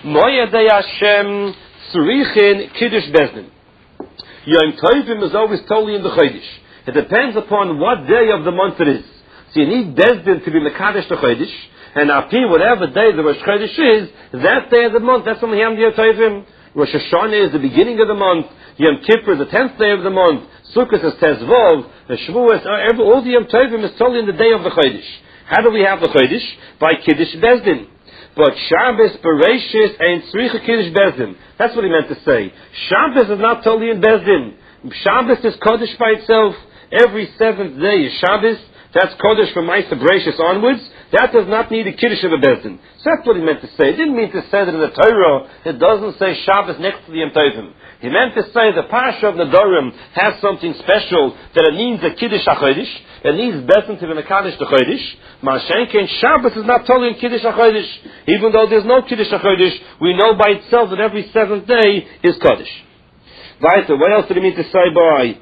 Moyedei Hashem Tzrichin Kiddush Bezdin. Yom Tovim is always totally in the Chodesh. It depends upon what day of the month it is. So you need Bezdin to be Mekadesh the Chodesh, and Api, whatever day the Rosh Chodesh is, that day of the month, that's when we have the Yom Tovim. Rosh Hashanah is the beginning of the month, Yom Kippur is the 10th day of the month, Sukkot is Tezvov, the Shavuos, all the Yom Tovim is totally in the day of the Chodesh. How do we have the Chodesh? By Kiddush Bezdin. But Shabbos, Bereshis, and Tzricha Kiddush Bezdin. That's what he meant to say. Shabbos is not totally in Bezdin. Shabbos is Kodesh by itself. Every seventh day is Shabbos. That's Kodesh from Ma'aseh Bereshis onwards. That does not need a Kiddush of a Bezdin. So that's what he meant to say. He didn't mean to say that in the Torah it doesn't say Shabbos next to the Yom Tovim. He meant to say the Parsha of Nedarim has something special, that it needs a Kiddush HaChodesh. It needs Bezdin to be Mekadesh the Chodesh. Ma'ashenken Shabbos is not totally in Kiddush HaChodesh. Even though there's no Kiddush HaChodesh, we know by itself that every seventh day is Kodesh. Weiter, what else did he mean to say by?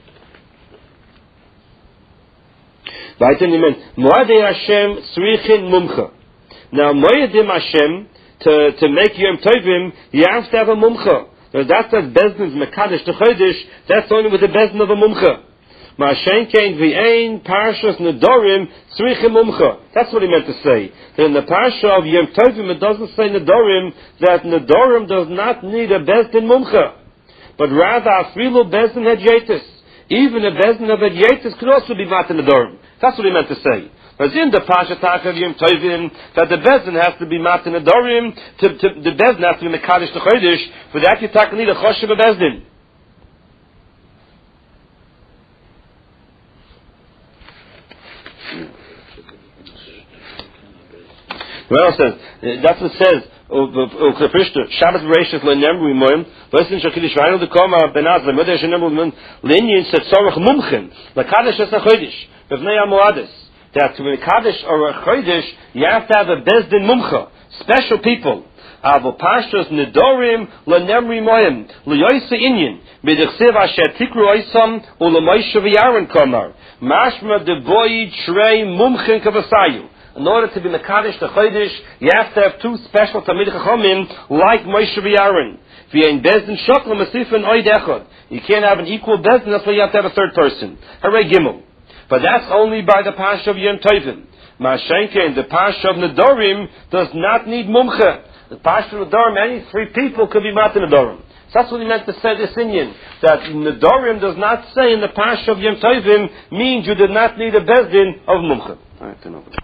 Weiter, he meant Moadei Hashem Tzrichin Mumcha. Now, Moedim Hashem, to make Yom Tovim, you have to have a Mumcha. Now, that's Bezdin's Mekadesh the Chodesh, that's only with the Bezdin of a Mumcha. Ma'ashenkein v'ein Parshas Nedarim Tzrichin Mumcha. That's what he meant to say. That in the Parsha of Yom Tovim, it doesn't say Nedarim, that Nedarim does not need a Bezdin Mumcha. But rather, Afilu Bezdin Hedyetis. Even a Bezdin of Hedyetis could also be Matan Nedarim. That's what he meant to say. But in the Parsha of Yom Tovim, that the Bezdin has to be Matan Nedarim, the Bezdin has to be Mekadesh the Chodesh, for that you need a Choshev of Bezdin. Well, it says, that's what it says, Shabbos Bereshis le'nemru imoim, v'esin shakilish v'aynu dekoma benaz le'modeh shenemru imoim, le'inyin setzorach mumchen, l'kadesh es ha'chodesh, b'vnei ha'moades. That to be a Kaddish or a Chodesh, you have to have a Bezdin Mumcha, special people. Avo Pashtos Nedorim le'nemru imoim, l'yoyse inyin, b'dechsev asher tikru oisam, u'le'moishe v'yaron komar, mashma deboyi trei mumchen kavasayu. In order to be Mekadesh the Chodesh, you have to have two special Talmid Chachamim like Moshe v'Aaron. V'yein Bezdin Shokla Masifin Oid Echad. You can't have an equal Bezdin, that's why you have to have a third person. Hooray Gimel. But that's only by the Parsha of Yom Tovim. Ma'ashenkein, the Parsha of Nedarim does not need Mumcha. The Parsha of Nedarim, any three people could be Matan Nedarim. So that's what he meant to say this Inyan. That Nedarim does not say in the Parsha of Yom Tovim means you did not need a Bezdin of Mumcha. Alright, turn over.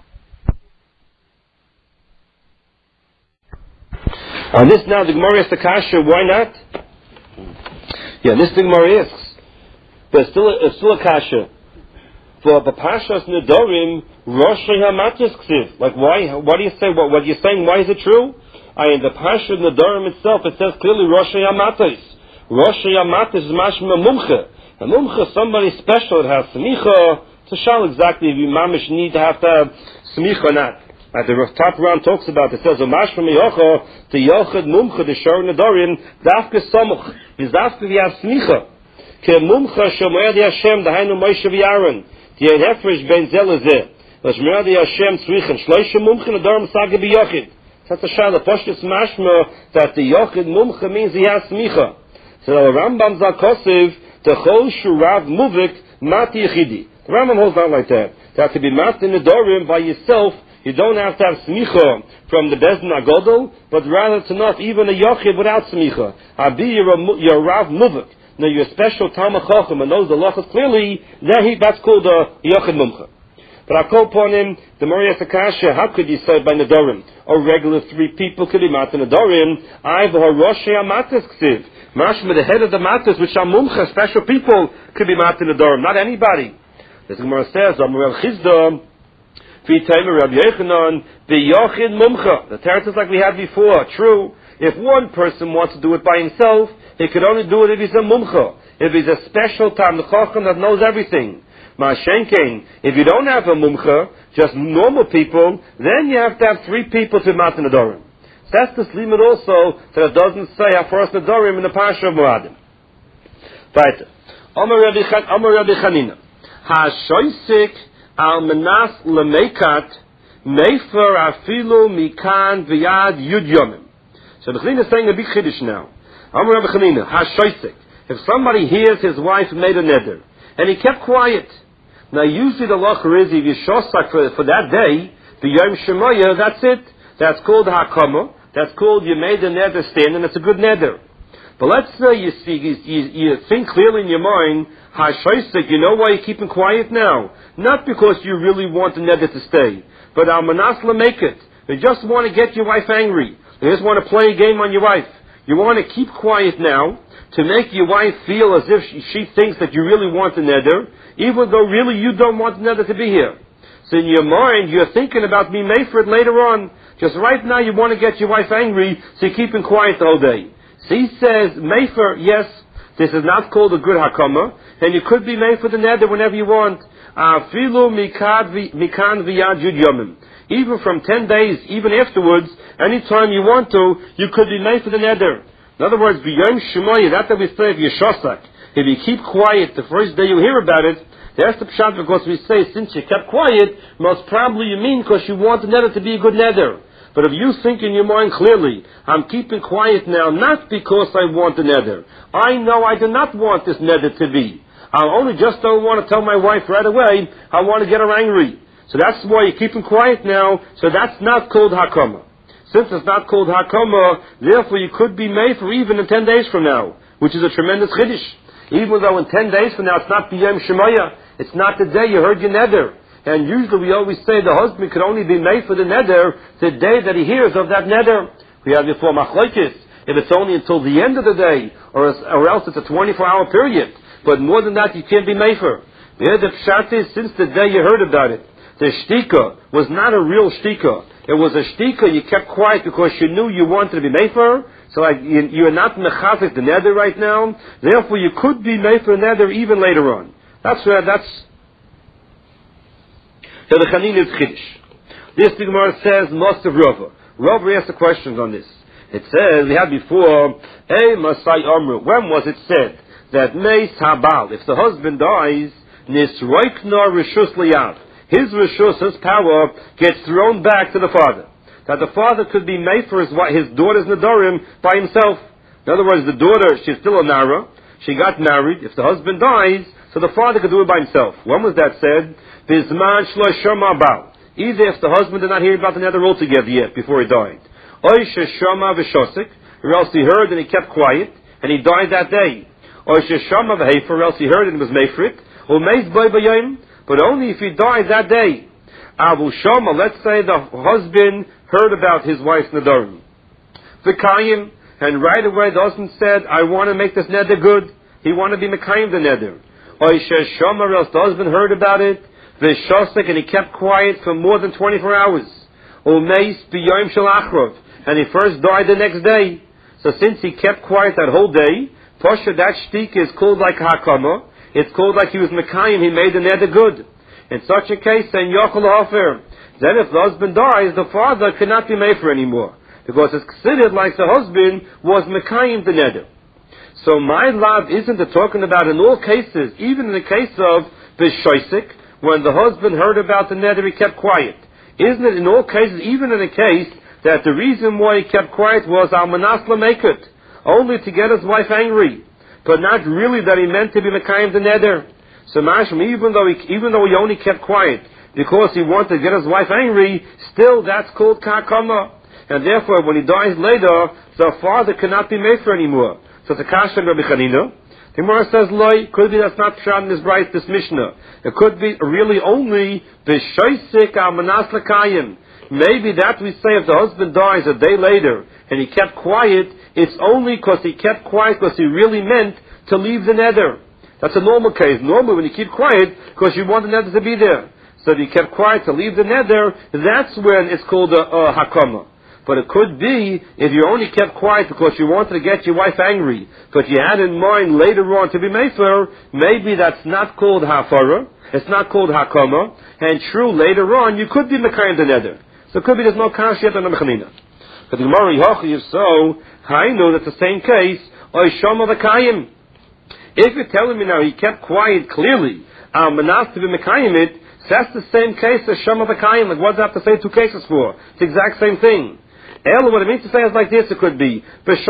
On this now, the Gemara asks the kasha, why not? Yeah, this the Gemara asks. But it's still a kasha. For the Parshas Nedarim, Rosh HaMatis Ksiv. Like, why? What do you say? What you're saying, why is it true? In the Parshas Nedarim itself, it says clearly Rosh HaMatis. Rosh HaMatis is Mashma Mumcha. A Mumcha, somebody special that has Smicha. To show exactly if you mamish need to have Smicha or not. The top round talks about it. It says, "Umash from Yocha to Yochad Mumcha the Shor Nedarim Dafke Samuch is Dafke v'Yav Smicha Ke Mumcha Shomayad Hashem Dahainu Moshe v'Aaron the Hefresh Ben Zelazeh Lashmayad Hashem Tzrichin Shloisha Mumcha Nedarim Sage b'Yochid." That's a shayla. Poshtus mashma that the Yochid Mumcha means he has Smicha. So the Rambam Zakosiv the Chol Shurav Muvik Mati Yechidi. The Rambam holds out like that. That to be Mati Nedarim by yourself. You don't have to have smicha from the Bezdin Agodol, but rather to not even a yochid without smicha. Abi, you're Rav Muvik. Now you're a special Talmid Chacham and knows the lachas clearly. That's called a yochid mumcha. But I call upon him the Morias Akasha. How could you say by Nedarim? A regular three people could be matan Nedarim. I the Rosh HaMatis Ksiv. Mashma the head of the matas, which are mumcha, special people could be matan Nedarim, not anybody. The Gemara says, Amar Chizda. The teretz is like we had before. True. If one person wants to do it by himself, he could only do it if he's a mumcha. If he's a special Talmid Chacham that knows everything. Ma'ashenkein, if you don't have a mumcha, just normal people, then you have to have three people to matan Nedarim. So that's the limit also that it doesn't say Hafaras Nedarim in the Parsha of Moadim. Right. Amar Rabbi Chanina. Ha'shoisik Al Manas Lemekat Mefer Afilu Mikan V'Yad Yud Yomim. So the Chanina is saying a big chiddush now. Amar Rabbi Chanina, hashoisek. If somebody hears his wife made a neder, and he kept quiet. Now usually the law is if you shosak for that day, the Yom Shemoya, that's it. That's called hakama. That's called you made a neder stand, and it's a good neder. But let's say you think clearly in your mind, hashoisek, you know why you're keeping quiet now? Not because you really want the neder to stay, but al manasla make it. You just want to get your wife angry. You just want to play a game on your wife. You want to keep quiet now to make your wife feel as if she thinks that you really want the neder, even though really you don't want the neder to be here. So in your mind, you're thinking about being made for it later on. Just right now you want to get your wife angry, so you're keeping quiet the whole day. So he says, Mefer, yes, this is not called a good hakama, and you could be made for the neder whenever you want. Afilu mikan v'yad yud yomim. Even from 10 days, even afterwards, anytime you want to, you could be made for the neder. In other words, b'yom shemoyah, that we say if you shosak, if you keep quiet the first day you hear about it, that's the pshat, because we say since you kept quiet, most probably you mean because you want the neder to be a good neder. But if you think in your mind clearly, I'm keeping quiet now not because I want the neder. I know I do not want this neder to be. I only just don't want to tell my wife right away, I want to get her angry. So that's why you're keeping quiet now, so that's not called hakama. Since it's not called hakama, therefore you could be made for even in 10 days from now, which is a tremendous chiddush. Even though in 10 days from now it's not b'yom shemoyah, it's not the day you heard your neder. And usually we always say the husband can only be made for the neder the day that he hears of that neder. We have before machlokes, if it's only until the end of the day, or else it's a 24-hour period. But more than that you can't be made for. The pshat is, since the day you heard about it, the shtika was not a real shtika. It was a shtika you kept quiet because you knew you wanted to be made for. So like you're not mechazik the neder right now. Therefore you could be made for neder even later on. That's so the Chanina is chiddush. This Gemara says most of Rava. Rava asked the questions on this. It says we had before Masai Amru. When was it said that Meis Habal, if the husband dies, Nisroikna Rishus Liyav, his rishus, his power, gets thrown back to the father. That the father could be made for his daughter's nedarim by himself. In other words, the daughter, she's still a nara, she got married. If the husband dies, so the father could do it by himself. When was that said? Bizman shlo shama bal. Either if the husband did not hear about the neder altogether yet before he died, oy sheshama v'shosik, or else he heard and he kept quiet and he died that day, or sheshama v'hefer, or else he heard and he was made for it, or meis boy b'yayim, but only if he died that day. Abu Shama, let's say the husband heard about his wife's nedarim, v'kayim, and right away the husband said, I want to make this neder good. He wanted to be mekayim the neder. Oy sheshama, or else the husband heard about it, v'shosik, and he kept quiet for more than 24 hours. Umeis b'yom shel achrov, and he first died the next day. So since he kept quiet that whole day, Posha, that shtik is called like hakama. It's called like he was mekayim, he made the neder good. In such a case, then yochel hafer. Then if the husband dies, the father cannot be made for anymore, because it's considered like the husband was mekayim the neder. So my love isn't talking about in all cases, even in the case of b'shoisik, when the husband heard about the neder, he kept quiet. Isn't it in all cases, even in the case that the reason why he kept quiet was al manasla make it, only to get his wife angry, but not really that he meant to be mekayim the neder. So mashma, even though he only kept quiet because he wanted to get his wife angry, still that's called kakama, and therefore when he dies later, the father cannot be made for anymore. So it's a kasha Rabbi Chanina. The Gemara says, "Loi, could be that's not pshat in this bright this Mishnah. It could be really only b'shoisik al manas l'kayim. Maybe that we say if the husband dies a day later and he kept quiet, it's only because he kept quiet because he really meant to leave the neder. That's a normal case. Normally when you keep quiet because you want the neder to be there. So if you kept quiet to leave the neder, that's when it's called a hakama. But it could be if you only kept quiet because you wanted to get your wife angry, but you had in mind later on to be mefer, maybe that's not called hafara, it's not called hakama, and true, later on you could be mekayim the neder. So it could be there's no kash yet on the mechanina. But the Gemara Yochi, if so, I know that's the same case, oy shama v'kayim. If you're telling me now he kept quiet clearly, manas to be mekayim it, that's the same case as shama v'kayim. Like what does that have to say two cases for? It's the exact same thing. What it means to say is like this, it could be.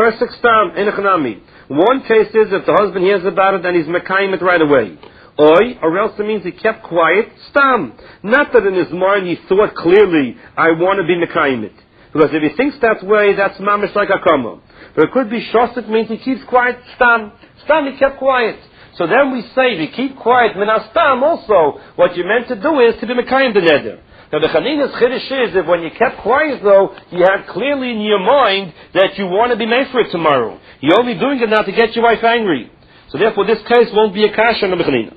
One case is if the husband hears about it and he's mekayim it right away. Or else it means he kept quiet, stam. Not that in his mind he thought clearly, I want to be mekayim it. Because if he thinks that way, that's mamish like a kama. But it could be shosik means he keeps quiet, stam. Stam, he kept quiet. So then we say, if you keep quiet, minastam also, what you're meant to do is to be mekayim the neder. Now the Chanina's chiddush is that when you kept quiet though, you had clearly in your mind that you want to be made for it tomorrow. You're only doing it now to get your wife angry. So therefore this case won't be a kasha on the Chanina.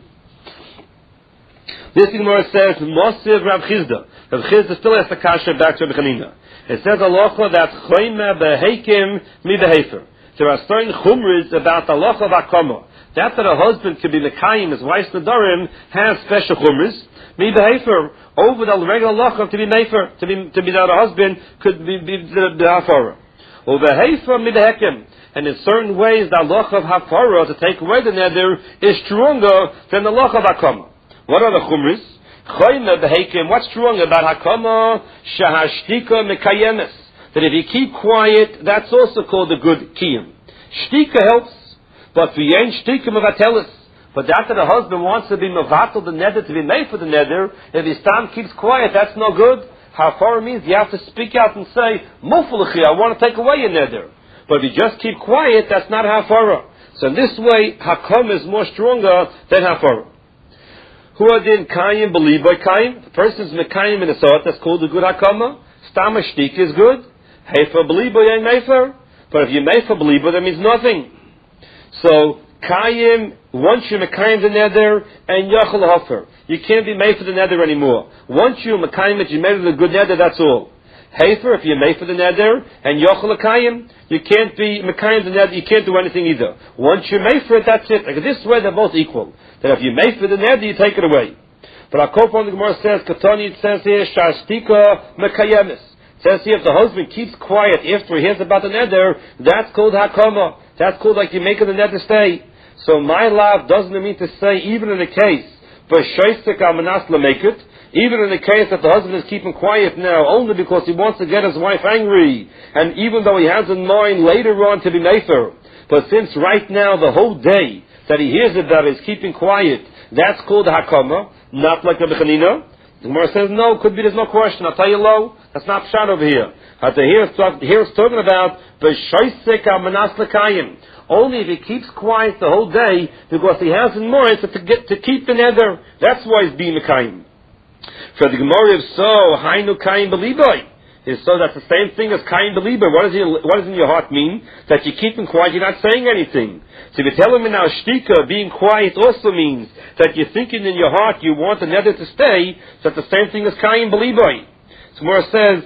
This Gemara says, Mosiv Rav Chizda. Rav Chizda still has the kasha back to Rav Chanina. It says halacha that choyme behekim mi behefer. There are certain chumras about the halacha of akama. That a husband could be mekayim, his wife's nedarim, has special chumras. Mi behefer, over the regular halacha to be mefer, to be that a husband could be the hafara. Over behefer mi behekim. And in certain ways the halacha of hafara, to take away the neder, is stronger than the halacha of akama. What are the chumras? Choyme behekim. What's strong about hakama? Shahashtika mekayemes. That if you keep quiet, that's also called a good kiyum. Shtika helps, but we ain't shtika mevatelis. But after the husband wants to be mevatel the neder, to be made for the neder, if his tam keeps quiet, that's no good. Hafara means you have to speak out and say, mufalachi, I want to take away your neder. But if you just keep quiet, that's not hafara. So in this way, hakama is more stronger than hafara. Who are then kayim believe by kayim? The person's mekayim in a sort, that's called a good hakama. Stama shtik is good. Heifer believe by ain't mefer. But if you mefer believe, that means nothing. So kayim, once you mekayim the neder and yachal hofer, you can't be made for the neder anymore. Once you mekayim it, you made it a good neder. That's all. Heifer, if you made for the neder and yachal kayim, you can't be mekayim the neder. You can't do anything either. Once you made for it, that's it. Like this way, they're both equal. That if you make for the neder, you take it away. But our Kopon the Gemara says, Katani, it says here, Shastika mekayemis. It says here, if the husband keeps quiet after he hears about the neder, that's called hakama. That's called like you making the neder stay. So my love doesn't mean to say, even in the case, but Shaistik al-manas make it, even in the case that the husband is keeping quiet now, only because he wants to get his wife angry, and even though he has in mind later on to be mefer. But since right now, the whole day, that he hears about it, is keeping quiet, that's called hakama, not like Rabbi Chanina. The Gemara says, no, could be, there's no question. I'll tell you low, that's not pshat over here. Here it's talking about b'shoisek al-manas l'kayim. Only if he keeps quiet the whole day, because he has in mind to keep the neder. That's why he's being l'kayim. For the Gemara of so, hainu kayim b'liboy. Is so that's the same thing as kayim b'liboy. What does in your heart mean? That you keep him quiet, you're not saying anything. So if you tell him now shtika, being quiet also means that you're thinking in your heart you want the neder to stay, so that's the same thing as kayim b'liboy. So Gemara says,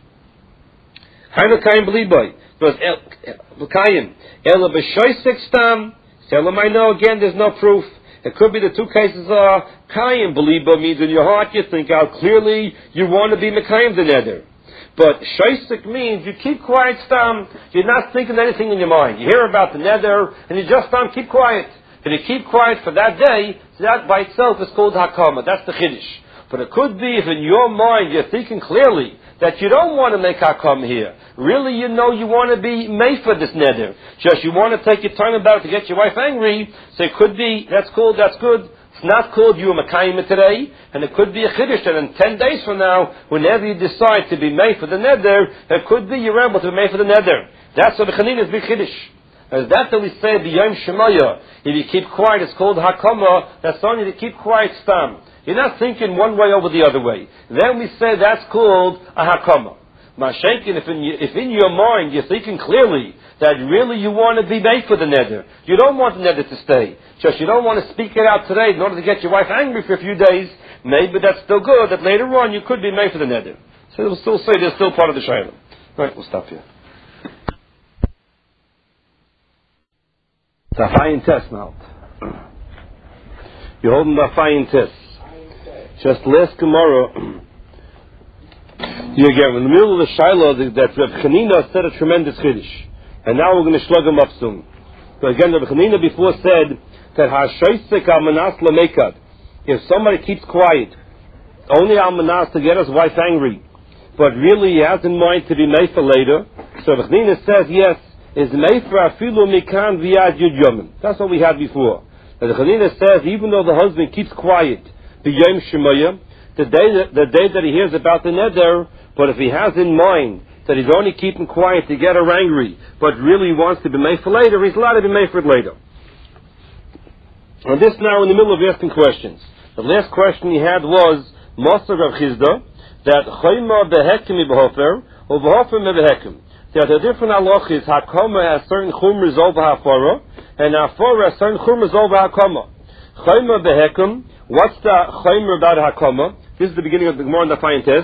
hainu kayim b'liboy. Because kayim, ela b'shoisek stam, tell him I know, again there's no proof. It could be the two cases are kayim b'liboy means in your heart you think out clearly you want to be mekayim the neder. But shaisik means you keep quiet, stam. You're not thinking anything in your mind. You hear about the neder, and you just keep quiet. If you keep quiet for that day, that by itself is called hakama. That's the chiddush. But it could be if in your mind you're thinking clearly that you don't want to make hakama here. Really, you know you want to be made for this neder. Just you want to take your time about it to get your wife angry. So it could be, that's good. It's not called you a Makayim today, and it could be a Chiddush, and in 10 days from now, whenever you decide to be made for the neder, it could be you're able to be made for the neder. That's what the Chanin is big Chiddush. As that we say, B'yom Shemaya, if you keep quiet, it's called Hakama, that's only to keep quiet stam. You're not thinking one way over the other way. Then we say that's called a Hakama. Mashenkin, if in your mind you're thinking clearly that really you want to be made for the neder, you don't want the neder to stay. Just you don't want to speak it out today in order to get your wife angry for a few days. Maybe that's still good. That later on you could be made for the neder. So we'll still say there's still part of the shayla. Right, we'll stop here. It's a fine test now. You're holding a fine test. Just last tomorrow. You again, in the middle of the Shiloh, that Reb Chanina said a tremendous chiddush, and now we're going to slug him up soon. So again, Reb Chanina before said that Hashoisek al-manas lamekad, if somebody keeps quiet, only al-manas to get his wife angry, but really he has in mind to be made for later. So the Chnina says, yes, is made for afilu mikan v'yad yud yomim. That's what we had before. And the Chnina says, even though the husband keeps quiet, the Yom Shemoyah, the day that he hears about the neder, but if he has in mind that he's only keeping quiet to get her angry, but really wants to be made for later, he's allowed to be made for it later. And this now in the middle of asking questions. The last question he had was, Master Rav Chizda, that Chayma behekim behofer, or behofer behekim. That the different halachas, hakama has certain chumras over hafara, and hafara has certain chumras over hakama. Chayma behekim, what's the chayma about hakama? This is the beginning of the Gemara in the Fayin Test.